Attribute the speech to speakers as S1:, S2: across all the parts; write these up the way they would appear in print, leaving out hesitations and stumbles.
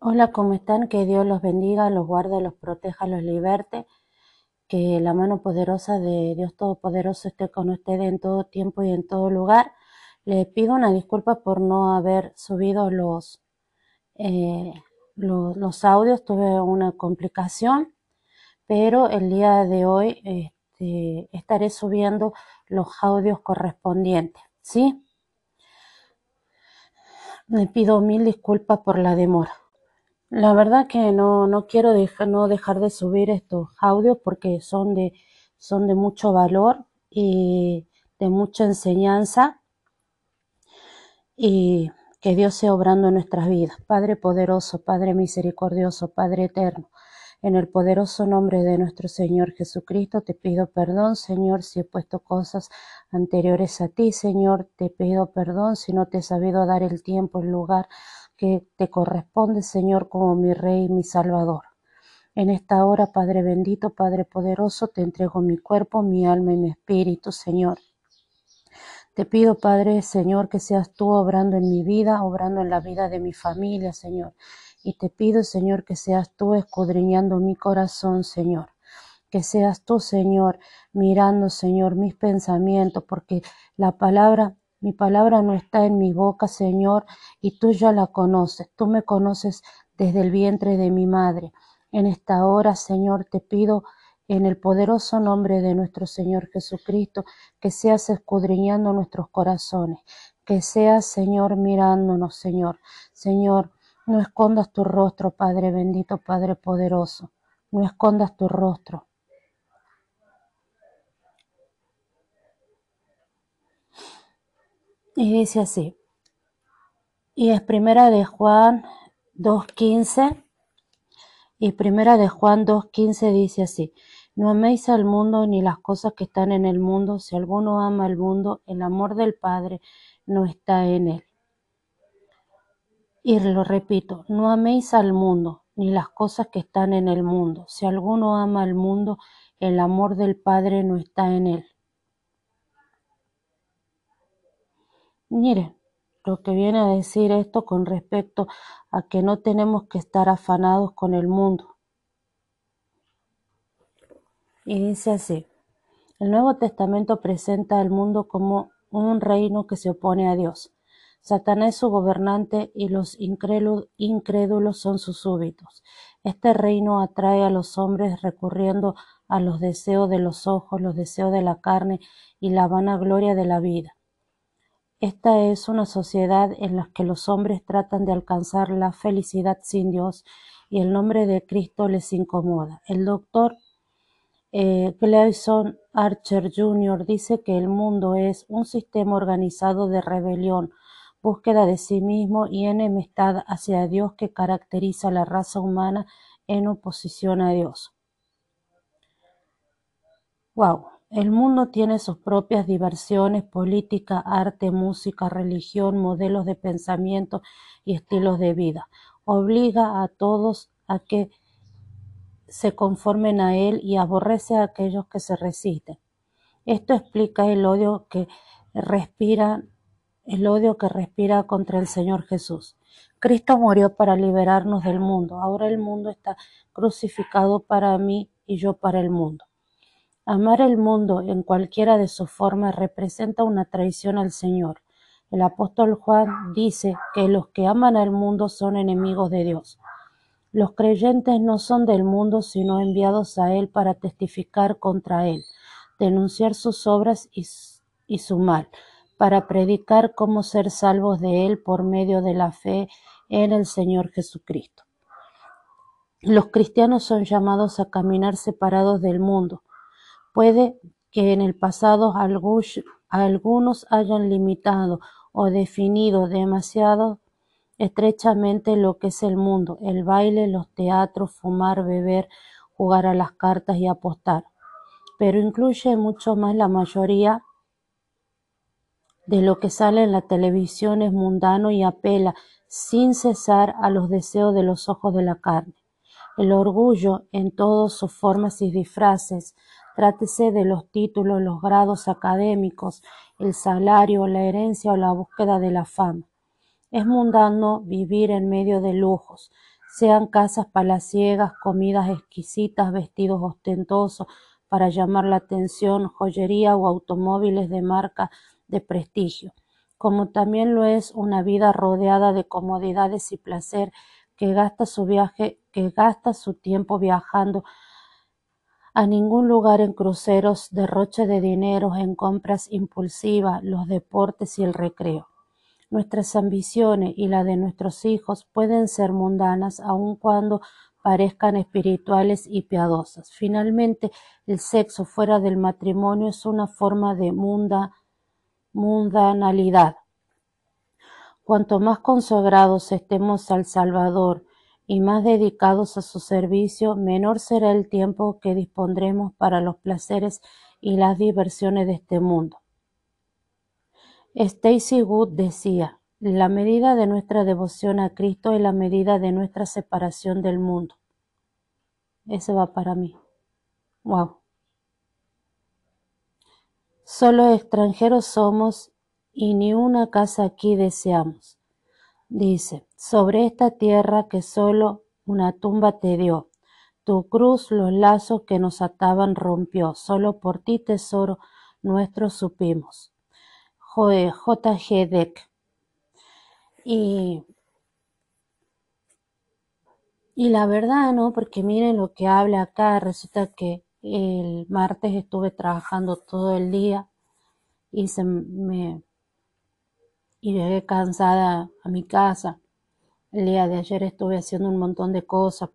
S1: Hola, ¿cómo están? Que Dios los bendiga, los guarde, los proteja, los liberte. Que la mano poderosa de Dios Todopoderoso esté con ustedes en todo tiempo y en todo lugar. Les pido una disculpa por no haber subido eh, los audios. Tuve una complicación, pero el día de hoy estaré subiendo los audios correspondientes, ¿sí? Le pido mil disculpas por la demora. La verdad que no quiero no dejar de subir estos audios porque son de mucho valor y de mucha enseñanza, y que Dios sea obrando en nuestras vidas. Padre poderoso, Padre misericordioso, Padre eterno, en el poderoso nombre de nuestro Señor Jesucristo, te pido perdón, Señor, si he puesto cosas anteriores a ti, Señor. Te pido perdón si no te he sabido dar el tiempo, el lugar que te corresponde, Señor, como mi Rey y mi Salvador. En esta hora, Padre bendito, Padre poderoso, te entrego mi cuerpo, mi alma y mi espíritu, Señor. Te pido, Padre, Señor, que seas tú obrando en mi vida, obrando en la vida de mi familia, Señor. Y te pido, Señor, que seas tú escudriñando mi corazón, Señor. Que seas tú, Señor, mirando, Señor, mis pensamientos, porque mi palabra no está en mi boca, Señor, y tú ya la conoces. Tú me conoces desde el vientre de mi madre. En esta hora, Señor, te pido en el poderoso nombre de nuestro Señor Jesucristo, que seas escudriñando nuestros corazones, que seas, Señor, mirándonos, Señor. Señor, no escondas tu rostro, Padre bendito, Padre poderoso. No escondas tu rostro. Y dice así, y es primera de Juan 2:15, y primera de Juan 2:15 dice así: no améis al mundo ni las cosas que están en el mundo. Si alguno ama al mundo, el amor del Padre no está en él. Y lo repito, no améis al mundo ni las cosas que están en el mundo. Si alguno ama al mundo, el amor del Padre no está en él. Miren lo que viene a decir esto con respecto a que no tenemos que estar afanados con el mundo. Y dice así: el Nuevo Testamento presenta al mundo como un reino que se opone a Dios. Satanás es su gobernante y los incrédulos son sus súbditos. Este reino atrae a los hombres recurriendo a los deseos de los ojos, los deseos de la carne y la vanagloria de la vida. Esta es una sociedad en la que los hombres tratan de alcanzar la felicidad sin Dios, y el nombre de Cristo les incomoda. El doctor Clayson Archer Jr. dice que el mundo es un sistema organizado de rebelión, búsqueda de sí mismo y enemistad hacia Dios que caracteriza a la raza humana en oposición a Dios. Wow. El mundo tiene sus propias diversiones, política, arte, música, religión, modelos de pensamiento y estilos de vida. Obliga a todos a que se conformen a él y aborrece a aquellos que se resisten. Esto explica el odio que respira contra el Señor Jesús. Cristo murió para liberarnos del mundo. Ahora el mundo está crucificado para mí y yo para el mundo. Amar el mundo en cualquiera de sus formas representa una traición al Señor. El apóstol Juan dice que los que aman al mundo son enemigos de Dios. Los creyentes no son del mundo, sino enviados a Él para testificar contra Él, denunciar sus obras y su mal, para predicar cómo ser salvos de Él por medio de la fe en el Señor Jesucristo. Los cristianos son llamados a caminar separados del mundo. Puede que en el pasado algunos hayan limitado o definido demasiado estrechamente lo que es el mundo: el baile, los teatros, fumar, beber, jugar a las cartas y apostar. Pero incluye mucho más. La mayoría de lo que sale en la televisión es mundano y apela sin cesar a los deseos de los ojos de la carne. El orgullo en todas sus formas y disfraces, trátese de los títulos, los grados académicos, el salario, la herencia o la búsqueda de la fama. Es mundano vivir en medio de lujos, sean casas palaciegas, comidas exquisitas, vestidos ostentosos para llamar la atención, joyería o automóviles de marca de prestigio, como también lo es una vida rodeada de comodidades y placer, que gasta su tiempo viajando a ningún lugar, en cruceros, derroche de dinero, en compras impulsivas, los deportes y el recreo. Nuestras ambiciones y las de nuestros hijos pueden ser mundanas, aun cuando parezcan espirituales y piadosas. Finalmente, el sexo fuera del matrimonio es una forma de mundanalidad. Cuanto más consagrados estemos al Salvador y más dedicados a su servicio, menor será el tiempo que dispondremos para los placeres y las diversiones de este mundo. Stacey Wood decía: la medida de nuestra devoción a Cristo es la medida de nuestra separación del mundo. Ese va para mí. Wow. Solo extranjeros somos y ni una casa aquí deseamos. Dice: sobre esta tierra que solo una tumba te dio, tu cruz los lazos que nos ataban rompió, solo por ti, tesoro nuestro, supimos. J.G. Deck. Y la verdad, ¿no? Porque miren lo que habla acá. Resulta que el martes estuve trabajando todo el día y llegué cansada a mi casa. El día de ayer estuve haciendo un montón de cosas,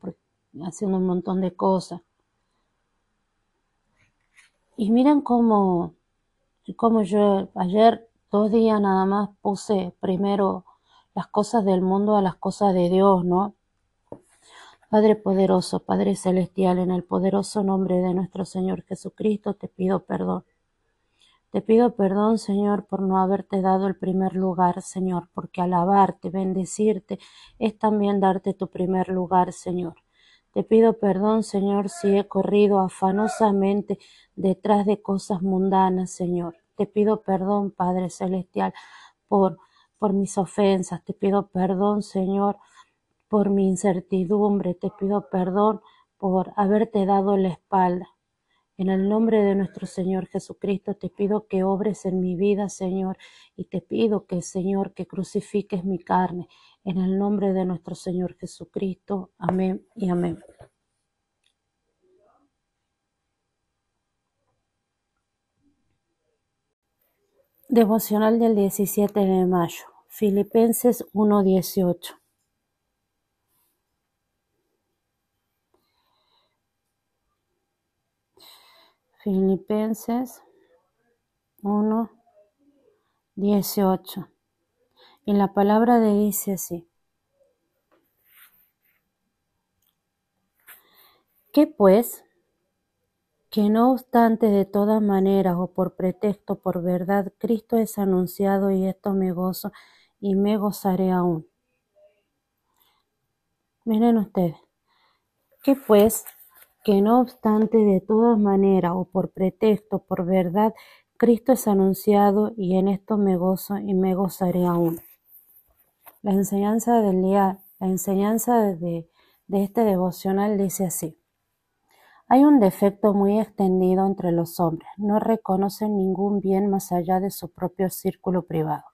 S1: Y miren cómo yo ayer 2 días nada más puse primero las cosas del mundo a las cosas de Dios, ¿no? Padre poderoso, Padre celestial, en el poderoso nombre de nuestro Señor Jesucristo te pido perdón. Te pido perdón, Señor, por no haberte dado el primer lugar, Señor, porque alabarte, bendecirte, es también darte tu primer lugar, Señor. Te pido perdón, Señor, si he corrido afanosamente detrás de cosas mundanas, Señor. Te pido perdón, Padre celestial, por mis ofensas. Te pido perdón, Señor, por mi incertidumbre. Te pido perdón por haberte dado la espalda. En el nombre de nuestro Señor Jesucristo te pido que obres en mi vida, Señor, y te pido que, Señor, que crucifiques mi carne. En el nombre de nuestro Señor Jesucristo. Amén y amén. Devocional del 17 de mayo. Filipenses 1:18. Filipenses 1:18. Y la palabra dice así: ¿qué pues? Que no obstante, de todas maneras, o por pretexto, por verdad, Cristo es anunciado, y esto me gozo y me gozaré aún. Miren ustedes, ¿qué pues? Que no obstante, de todas maneras, o por pretexto, por verdad, Cristo es anunciado, y en esto me gozo y me gozaré aún. La enseñanza del día, de este devocional dice así: hay un defecto muy extendido entre los hombres: no reconocen ningún bien más allá de su propio círculo privado.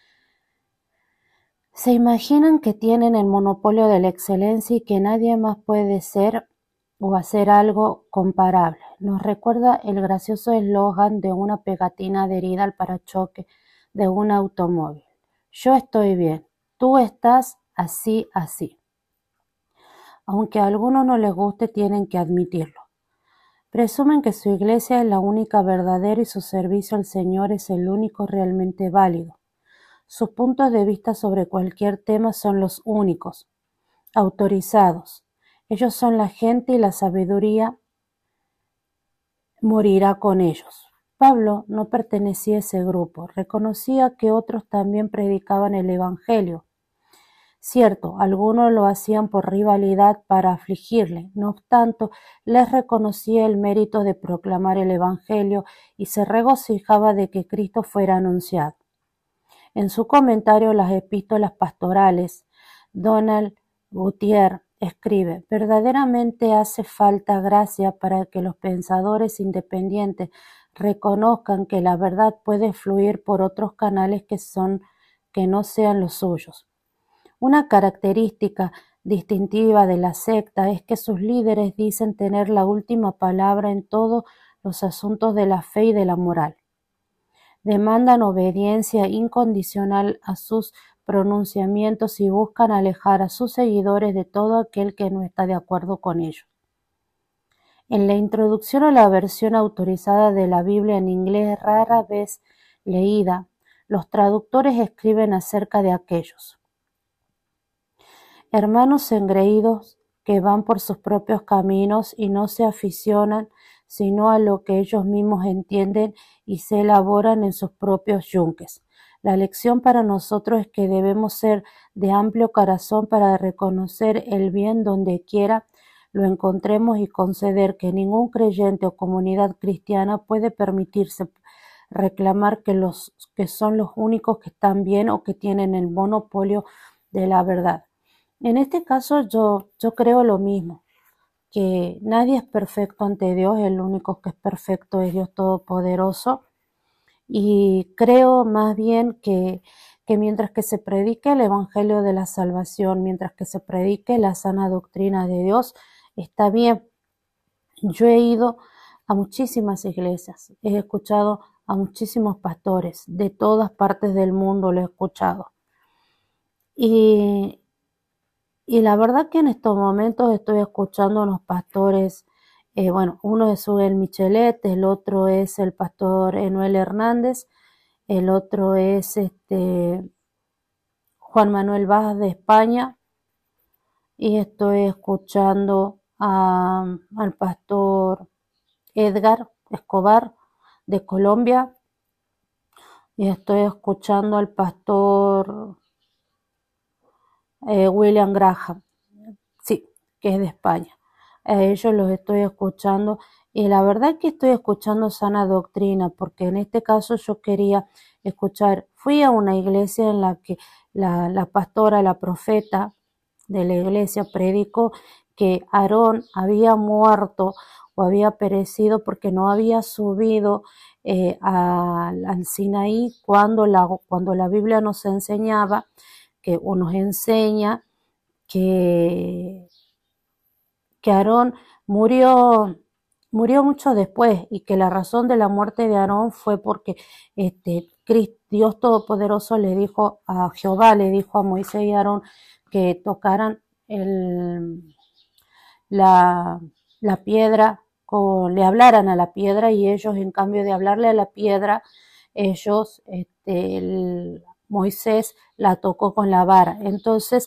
S1: Se imaginan que tienen el monopolio de la excelencia y que nadie más puede ser o hacer algo comparable. Nos recuerda el gracioso eslogan de una pegatina adherida al parachoque de un automóvil: yo estoy bien, tú estás así, así. Aunque a algunos no les guste, tienen que admitirlo. Presumen que su iglesia es la única verdadera y su servicio al Señor es el único realmente válido. Sus puntos de vista sobre cualquier tema son los únicos, autorizados. Ellos son la gente y la sabiduría morirá con ellos. Pablo no pertenecía a ese grupo, reconocía que otros también predicaban el Evangelio. Cierto, algunos lo hacían por rivalidad para afligirle, no obstante, les reconocía el mérito de proclamar el Evangelio y se regocijaba de que Cristo fuera anunciado. En su comentario a las epístolas pastorales, Donald Gutierrez escribe, verdaderamente hace falta gracia para que los pensadores independientes reconozcan que la verdad puede fluir por otros canales que no sean los suyos. Una característica distintiva de la secta es que sus líderes dicen tener la última palabra en todos los asuntos de la fe y de la moral. Demandan obediencia incondicional a sus pronunciamientos y buscan alejar a sus seguidores de todo aquel que no está de acuerdo con ellos. En la introducción a la versión autorizada de la Biblia en inglés rara vez leída, los traductores escriben acerca de aquellos hermanos engreídos que van por sus propios caminos y no se aficionan sino a lo que ellos mismos entienden y se elaboran en sus propios yunques. La lección para nosotros es que debemos ser de amplio corazón para reconocer el bien donde quiera lo encontremos y conceder que ningún creyente o comunidad cristiana puede permitirse reclamar que son los únicos que están bien o que tienen el monopolio de la verdad. En este caso yo creo lo mismo, que nadie es perfecto ante Dios, el único que es perfecto es Dios Todopoderoso, y creo más bien que mientras que se predique el Evangelio de la Salvación, mientras que se predique la sana doctrina de Dios, está bien. Yo he ido a muchísimas iglesias, he escuchado a muchísimos pastores, de todas partes del mundo lo he escuchado. Y la verdad que en estos momentos estoy escuchando a unos pastores, uno es Ugel Michelet, el otro es el pastor Enuel Hernández, el otro es Juan Manuel Vaz de España, y estoy escuchando al pastor Edgar Escobar de Colombia, y estoy escuchando al pastor William Graham, sí, que es de España. A ellos los estoy escuchando y la verdad que estoy escuchando sana doctrina, porque en este caso yo quería escuchar, fui a una iglesia en la que la pastora, la profeta de la iglesia predicó que Aarón había muerto o había perecido porque no había subido al Sinaí cuando la Biblia nos enseñaba o nos enseña que Aarón murió mucho después y que la razón de la muerte de Aarón fue porque Dios Todopoderoso le dijo a Jehová, le dijo a Moisés y Aarón que tocaran la piedra, le hablaran a la piedra, y ellos, en cambio de hablarle a la piedra, Moisés la tocó con la vara. Entonces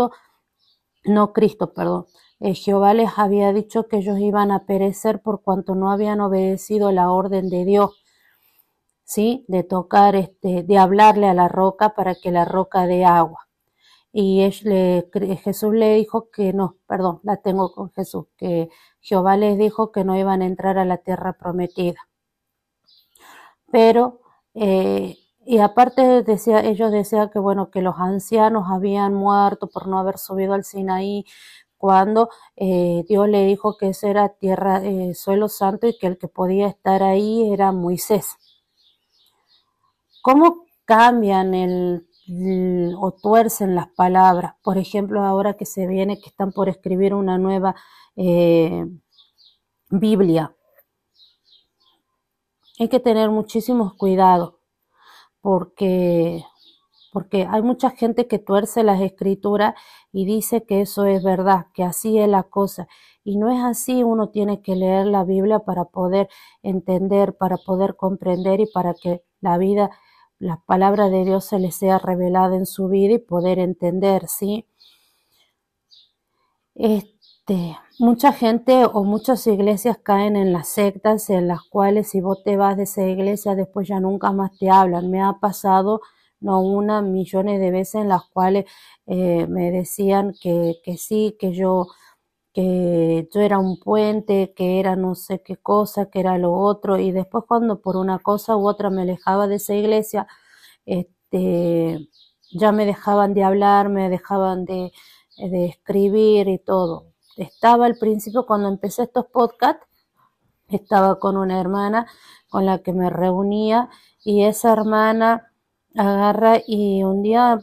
S1: Jehová les había dicho que ellos iban a perecer por cuanto no habían obedecido la orden de Dios, ¿sí? De tocar, de hablarle a la roca para que la roca dé agua. Y Jesús le dijo que no, perdón, la tengo con Jesús, que Jehová les dijo que no iban a entrar a la tierra prometida. Pero, y aparte ellos decían que bueno, que los ancianos habían muerto por no haber subido al Sinaí, cuando Dios le dijo que eso era tierra, suelo santo, y que el que podía estar ahí era Moisés. ¿Cómo cambian o tuercen las palabras? Por ejemplo, ahora que se viene, que están por escribir una nueva Biblia. Hay que tener muchísimos cuidados, porque hay mucha gente que tuerce las escrituras y dice que eso es verdad, que así es la cosa. Y no es así. Uno tiene que leer la Biblia para poder entender, para poder comprender y para que la palabra de Dios se le sea revelada en su vida y poder entender, ¿sí? Mucha gente o muchas iglesias caen en las sectas en las cuales si vos te vas de esa iglesia después ya nunca más te hablan. Me ha pasado no una, millones de veces en las cuales me decían que sí, que yo era un puente, que era no sé qué cosa, que era lo otro, y después cuando por una cosa u otra me alejaba de esa iglesia, ya me dejaban de hablar, me dejaban de de escribir y todo. Estaba al principio, cuando empecé estos podcasts, estaba con una hermana con la que me reunía, y esa hermana agarra y un día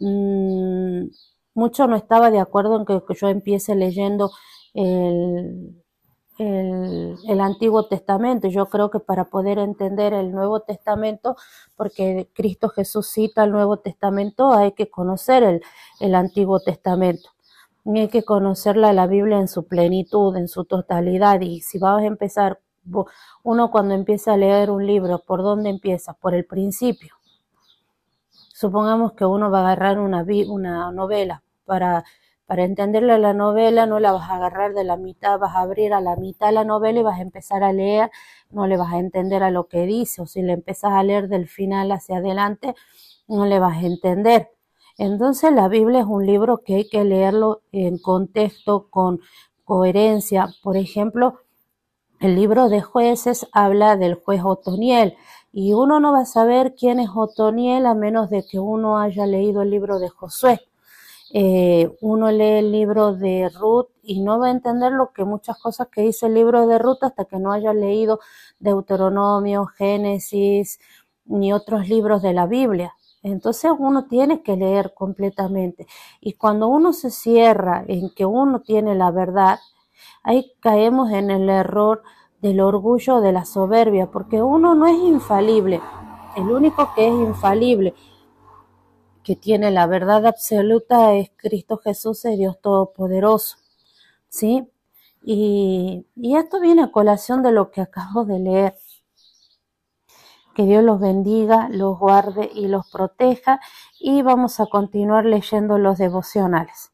S1: mucho no estaba de acuerdo en que yo empiece leyendo el, el Antiguo Testamento. Yo creo que para poder entender el Nuevo Testamento, porque Cristo Jesús cita el Nuevo Testamento, hay que conocer el Antiguo Testamento. Y hay que conocer la Biblia en su plenitud, en su totalidad. Y si vas a empezar, uno cuando empieza a leer un libro, ¿por dónde empieza? Por el principio. Supongamos que uno va a agarrar una novela. Para entenderle la novela, no la vas a agarrar de la mitad, vas a abrir a la mitad la novela y vas a empezar a leer, no le vas a entender a lo que dice, o si le empiezas a leer del final hacia adelante, no le vas a entender. Entonces la Biblia es un libro que hay que leerlo en contexto, con coherencia. Por ejemplo, el libro de Jueces habla del juez Otoniel, y uno no va a saber quién es Otoniel a menos de que uno haya leído el libro de Josué. Uno lee el libro de Ruth y no va a entender muchas cosas que dice el libro de Ruth hasta que no haya leído Deuteronomio, Génesis, ni otros libros de la Biblia. Entonces uno tiene que leer completamente, y cuando uno se cierra en que uno tiene la verdad, ahí caemos en el error del orgullo, de la soberbia, porque uno no es infalible. El único que es infalible, que tiene la verdad absoluta, es Cristo Jesús, es Dios Todopoderoso, ¿sí? Y esto viene a colación de lo que acabo de leer. Que Dios los bendiga, los guarde y los proteja, y vamos a continuar leyendo los devocionales.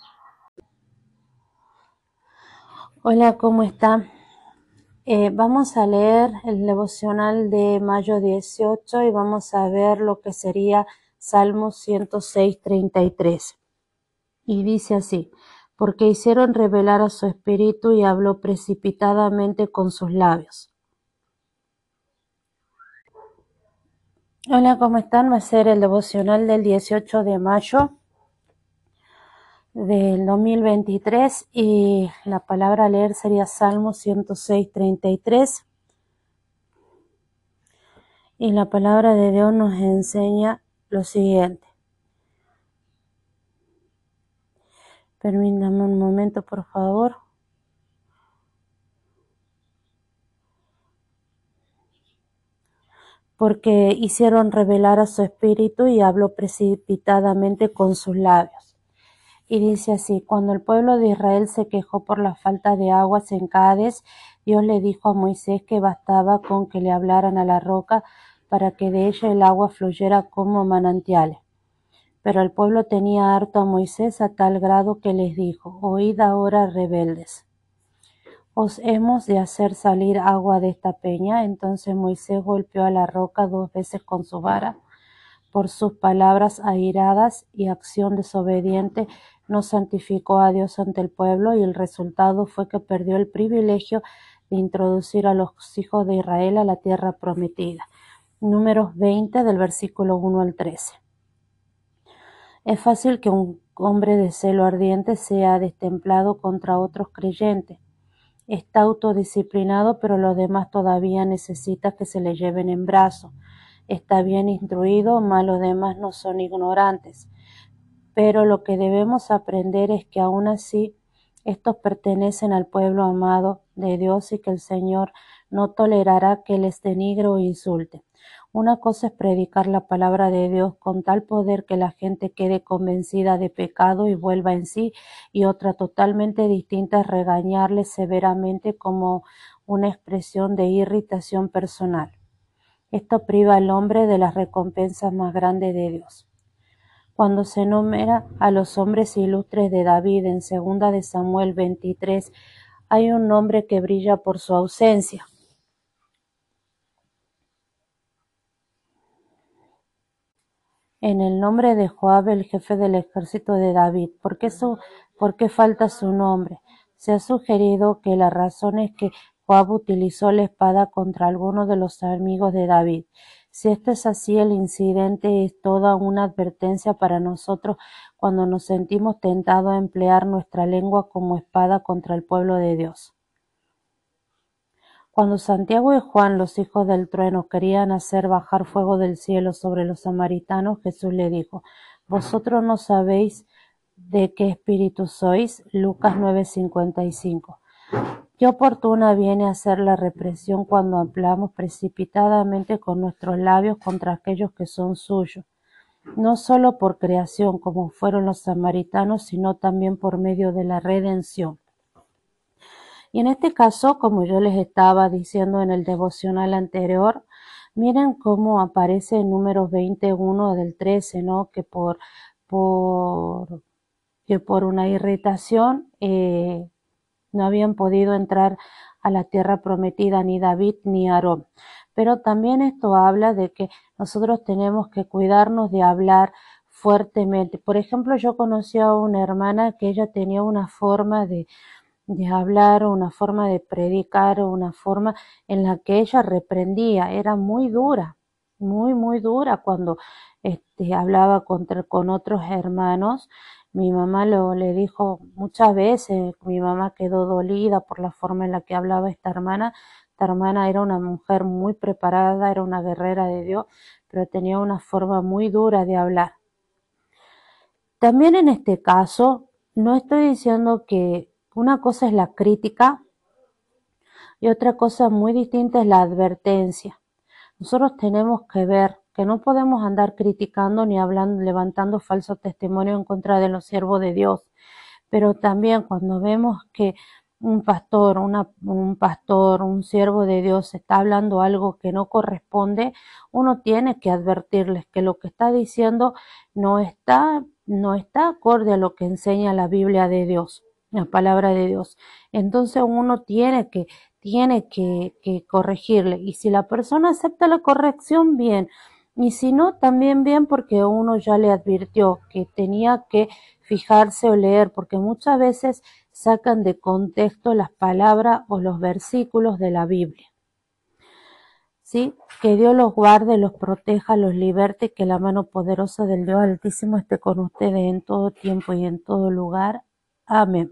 S1: Hola, ¿cómo están? Vamos a leer el devocional de mayo 18 y vamos a ver lo que sería Salmo 106:33. Y dice así: porque hicieron revelar a su espíritu y habló precipitadamente con sus labios. Hola, ¿cómo están? Va a ser el devocional del 18 de mayo del 2023 y la palabra a leer sería Salmo 106:33. Y la palabra de Dios nos enseña lo siguiente. Permítame un momento, por favor. Porque hicieron revelar a su espíritu y habló precipitadamente con sus labios. Y dice así: cuando el pueblo de Israel se quejó por la falta de aguas en Cades, Dios le dijo a Moisés que bastaba con que le hablaran a la roca para que de ella el agua fluyera como manantiales. Pero el pueblo tenía harto a Moisés a tal grado que les dijo: oíd ahora, rebeldes, ¿os hemos de hacer salir agua de esta peña? Entonces Moisés golpeó a la roca 2 veces con su vara. Por sus palabras airadas y acción desobediente no santificó a Dios ante el pueblo, y el resultado fue que perdió el privilegio de introducir a los hijos de Israel a la tierra prometida. Números 20 del versículo 1 al 13. Es fácil que un hombre de celo ardiente sea destemplado contra otros creyentes. Está autodisciplinado, pero los demás todavía necesitan que se le lleven en brazos. Está bien instruido, mas los demás no son ignorantes. Pero lo que debemos aprender es que aún así estos pertenecen al pueblo amado de Dios y que el Señor no tolerará que les denigre o insulte. Una cosa es predicar la palabra de Dios con tal poder que la gente quede convencida de pecado y vuelva en sí, y otra totalmente distinta es regañarles severamente como una expresión de irritación personal. Esto priva al hombre de las recompensas más grandes de Dios. Cuando se enumera a los hombres ilustres de David en 2 de Samuel 23, hay un nombre que brilla por su ausencia. En el nombre de Joab, el jefe del ejército de David. ¿Por qué falta su nombre? Se ha sugerido que la razón es que Joab utilizó la espada contra algunos de los amigos de David. Si esto es así, el incidente es toda una advertencia para nosotros cuando nos sentimos tentados a emplear nuestra lengua como espada contra el pueblo de Dios. Cuando Santiago y Juan, los hijos del trueno, querían hacer bajar fuego del cielo sobre los samaritanos, Jesús le dijo: ¿Vosotros no sabéis de qué espíritu sois? Lucas 9:55. Qué oportuna viene a ser la represión cuando hablamos precipitadamente con nuestros labios contra aquellos que son suyos, no solo por creación, como fueron los samaritanos, sino también por medio de la redención. Y en este caso, como yo les estaba diciendo en el devocional anterior, miren cómo aparece en Números 21 del 13, ¿no? Que por una irritación no habían podido entrar a la tierra prometida ni David ni Aarón. Pero también esto habla de que nosotros tenemos que cuidarnos de hablar fuertemente. Por ejemplo, yo conocí a una hermana que ella tenía una forma de hablar, una forma de predicar, una forma en la que ella reprendía, era muy dura, muy dura cuando hablaba con otros hermanos. Mi mamá le dijo muchas veces, mi mamá quedó dolida por la forma en la que hablaba esta hermana. Esta hermana era una mujer muy preparada, era una guerrera de Dios, pero tenía una forma muy dura de hablar. También en este caso, no estoy diciendo que una cosa es la crítica y otra cosa muy distinta es la advertencia. Nosotros tenemos que ver que no podemos andar criticando ni hablando, levantando falso testimonio en contra de los siervos de Dios. Pero también cuando vemos que un pastor, un siervo de Dios está hablando algo que no corresponde, uno tiene que advertirles que lo que está diciendo no está acorde a lo que enseña la Biblia de Dios, la palabra de Dios. Entonces uno tiene que corregirle. Y si la persona acepta la corrección, bien. Y si no, también bien, porque uno ya le advirtió que tenía que fijarse o leer, porque muchas veces sacan de contexto las palabras o los versículos de la Biblia. ¿Sí? Que Dios los guarde, los proteja, los liberte, que la mano poderosa del Dios Altísimo esté con ustedes en todo tiempo y en todo lugar. Amén.